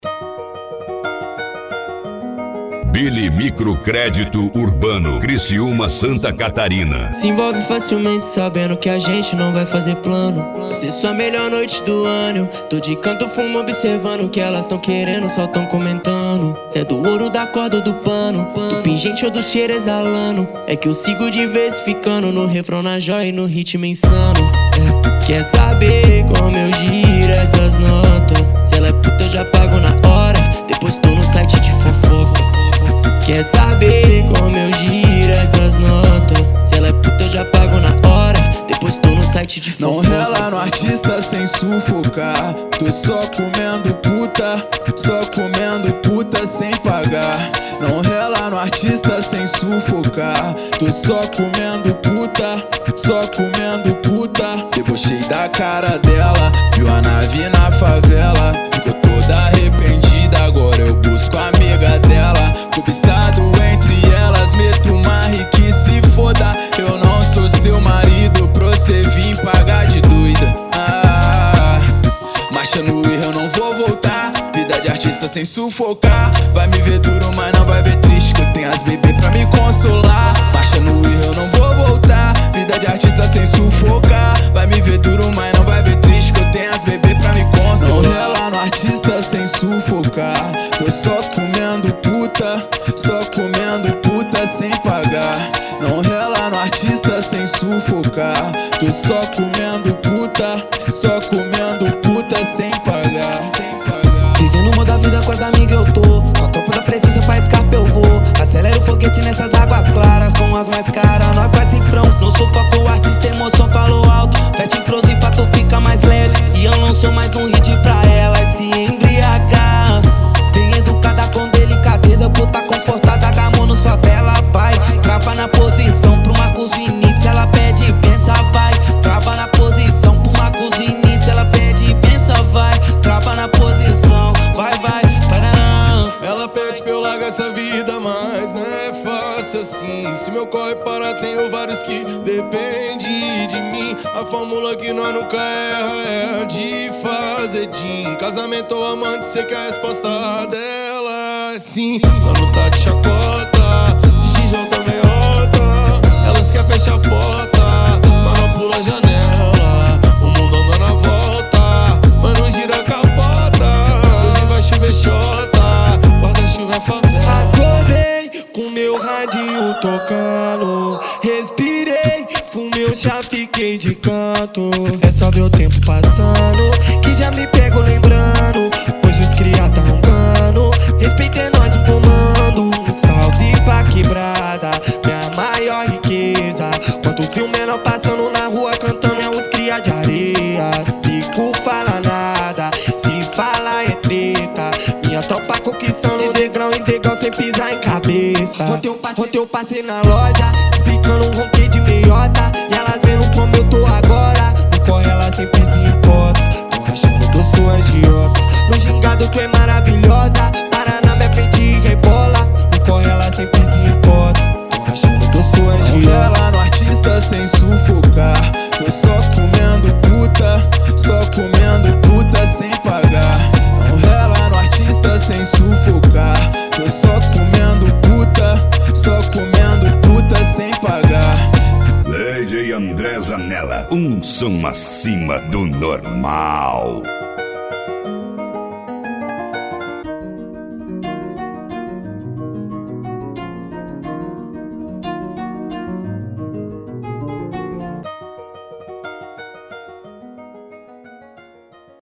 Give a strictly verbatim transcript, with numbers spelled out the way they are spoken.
Billy Microcrédito Urbano, Criciúma, Santa Catarina. Se envolve facilmente sabendo que a gente não vai fazer plano. Vai ser sua melhor noite do ano. Tô de canto fumo observando o que elas tão querendo, só tão comentando. Cê é do ouro da corda ou do pano, do pingente ou do cheiro exalando. É que eu sigo diversificando no refrão, na joia e no ritmo insano. É, tu quer saber como eu giro essas notas? Se ela é puta eu já pago na hora, depois tô no site de fofoca. Quer saber como eu giro essas notas? Se ela é puta eu já pago na hora, depois tô no site de fofoca. Não rela no artista sem sufocar. Tô só comendo puta, só comendo puta sem pagar. Não rela no artista sem sufocar. Tô só comendo puta, só comendo puta. Debochei da cara dela, viu a nave na favela, ficou toda arrependida, agora eu busco a amiga dela. Cobiçado entre elas, meto uma que se foda. Eu não sou seu marido pra você vir pagar de doida. Ah, marcha no erro, eu não vou voltar. Vida de artista sem sufocar. Vai me ver duro, mas não vai ver triste, que eu tenho as bebês pra me consolar. Marcha no erro, eu não vou voltar. Vida de artista sem sufocar. Vai me ver duro, mas não vai ver triste, que eu tenho as bebês pra me consolar. Não rela no artista sem sufocar. Tô só comendo puta, só comendo puta sem pagar. Não rela no artista sem sufocar. Tô só comendo puta, só comendo puta sem pagar. Vivendo o modo da vida com as amigas eu tô. Com a tropa da presença pra escape eu vou. Acelera o foguete nessas águas claras, com as mais caras nós faz cifrão. No sufoco o artista emoção falou alto. Fete em close pra tu ficar mais leve. E eu lançou mais um hit pra elas se embriagar. Bem educada com delicadeza, puta comportada, gamou nos favela, vai. Trava na posição pro Marcos Vinícius, ela pede pensa, vai. Trava na posição pro Marcos Vinícius, ela pede pensa, vai. Trava na posição, vai, vai, paraná. Ela pede pra eu largar essa vida, mas não é fácil assim. Se meu corre parar, tenho vários que dependem de mim. A fórmula que nós nunca erra é a de fazer din. Casamento ou amante, sei que a resposta dela é sim. Mano tá de chacota, de X J meiota. Elas querem fechar a porta, mas não pula a janela. O mundo anda na volta, mano gira a capota. Se hoje vai chover xota, guarda-chuva é favela. Acordei com meu radinho tocando, respirei, fumei, já fiquei de canto. É só ver o tempo passando, que já me pego lembrando. Hoje os cria tá rongando, respeitei nós um comando. Um salve pra quebrada, minha maior riqueza. Quantos viu menor passando na rua cantando, é os cria de areias. Pico fala nada, se fala é treta. Minha tropa conquistando de degrau em degrau sem pisar em cabeça. Ontem eu passei na loja, explicando um ronquei de meiota. E elas vendo como eu tô agora, no corre ela sempre se importa. Tô achando que eu sou agiota, no gingado tu é maravilhosa. Para na minha frente e rebola, no corre ela sempre se importa. Tô achando que eu sou agiota. Não rela no artista sem sufocar. Tô só comendo puta, só comendo puta sem pagar. Não rela no artista sem sufocar. Tô só comendo puta, só comendo puta sem pagar. D J André Zanella, um som acima do normal.